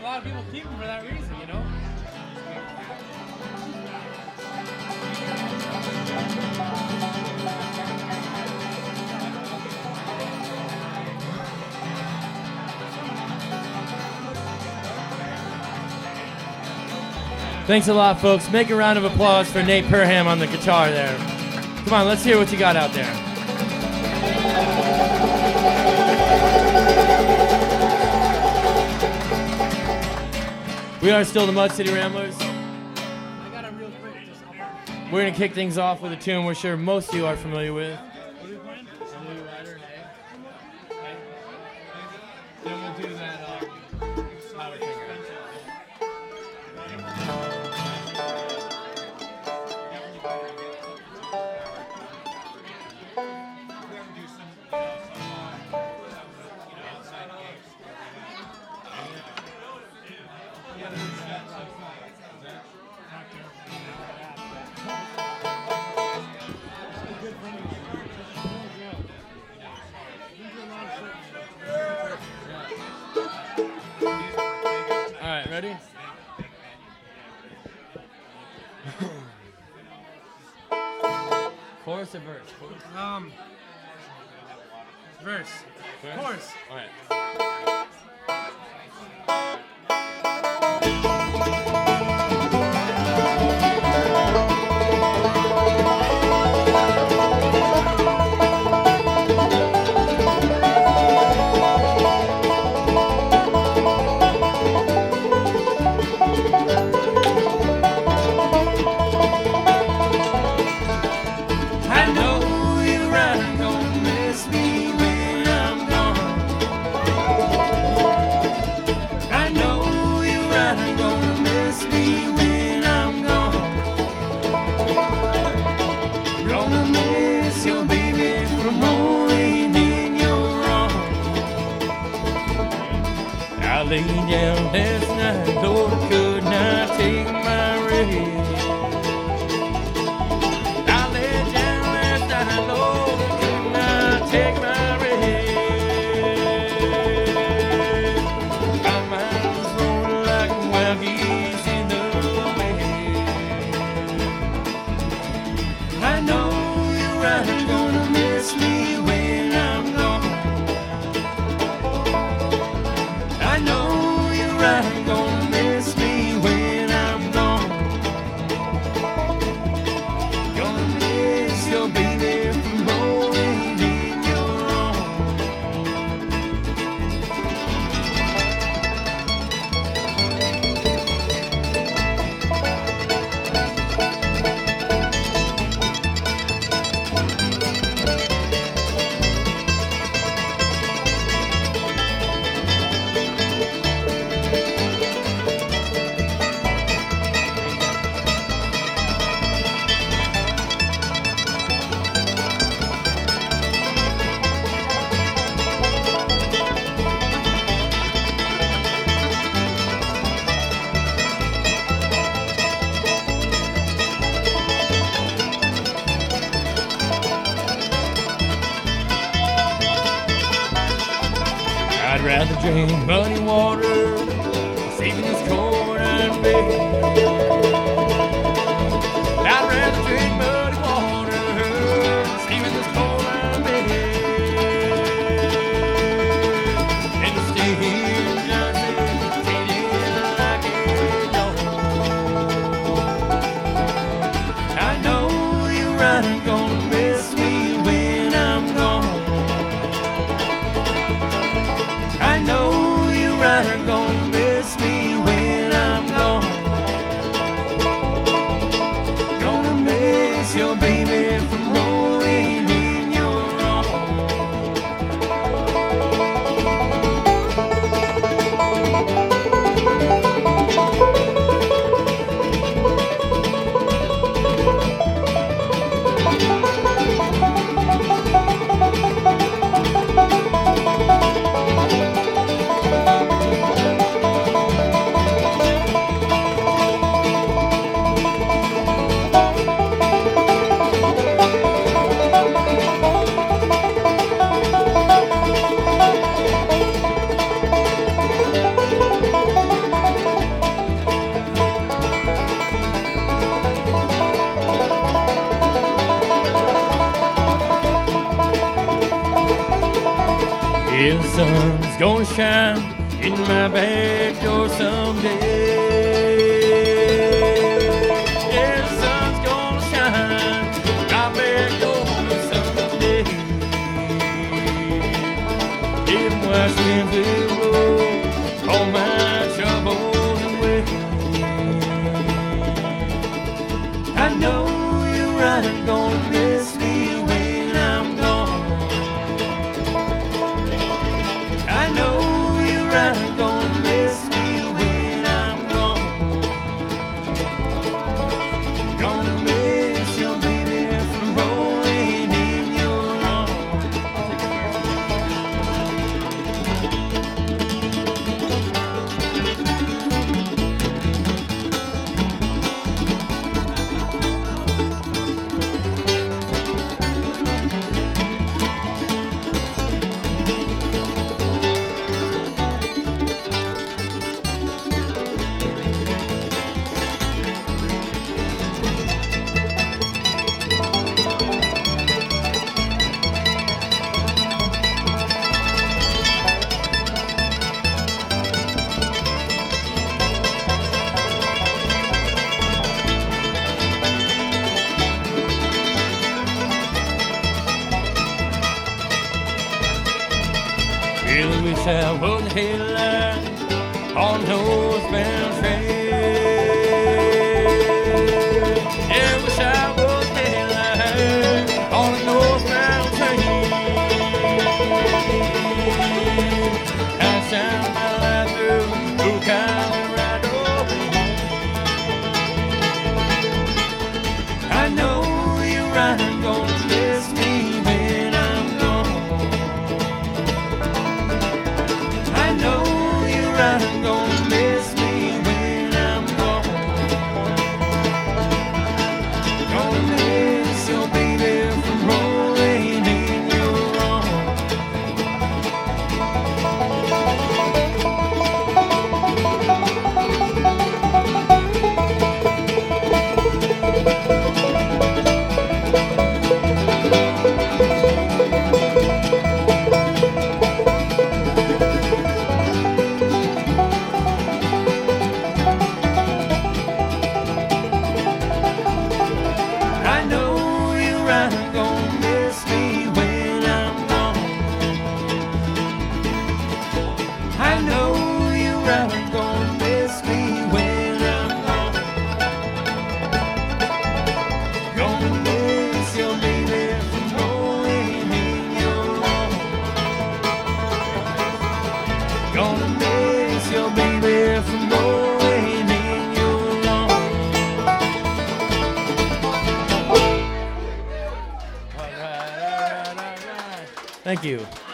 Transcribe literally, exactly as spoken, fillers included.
lot of people keep them for that reason, you know? Thanks a lot, folks. Make a round of applause for Nate Perham on the guitar there. Come on, let's hear what you got out there. We are still the Mud City Ramblers. We're going to kick things off with a tune we're sure most of you are familiar with. What are we playing? Blue Rider and A. Okay. Then we'll do that uh, Power Finger. Ready? Chorus or verse? Chorus. Um, verse. Verse? Chorus. All right. Lay down last night, Lord, I could not take my rest. I lay down last night, Lord, I could not take my rest. My mind was rolling like wild geese in the wind. I know you're right, gonna miss me when I'm gone. I know you're right, gonna miss me when I'm gone. Gonna miss your baby from rolling in your arms. I'd rather drink muddy water, saving this cold and bed. I'd rather drink muddy water, saving this cold and bed. And to stay here just feeling like a dog. I know you're right, gonna miss me when I'm gone. I know you're right, gonna miss me when I'm gone. Gonna miss your baby from rolling in your arms. Yeah, the sun's gonna shine in my back door someday. Yeah, the sun's gonna shine in my back door someday. If West winds will blow all my troubles away, I know you're right, gonna miss me when I'm gone. I know you're right, gonna miss me when I'm gone. Gonna miss your baby from rolling in your arms. Really wish I was a headline on a northbound train. Yeah, wish I was a headline on a northbound train. I shine my light through through Colorado. I know you're right, I'm gonna miss me when I'm gone. I know you're right, I'm gonna miss me when I'm gone. Gonna miss your baby from rolling in your arms. I know you're right, I'm gonna miss me when I'm gone. I know you're right, I'm gonna miss me when I'm gone. Gonna miss your baby from rolling in your arms. Gonna miss your baby from rolling in your arms. All right, all right, all right. Thank you.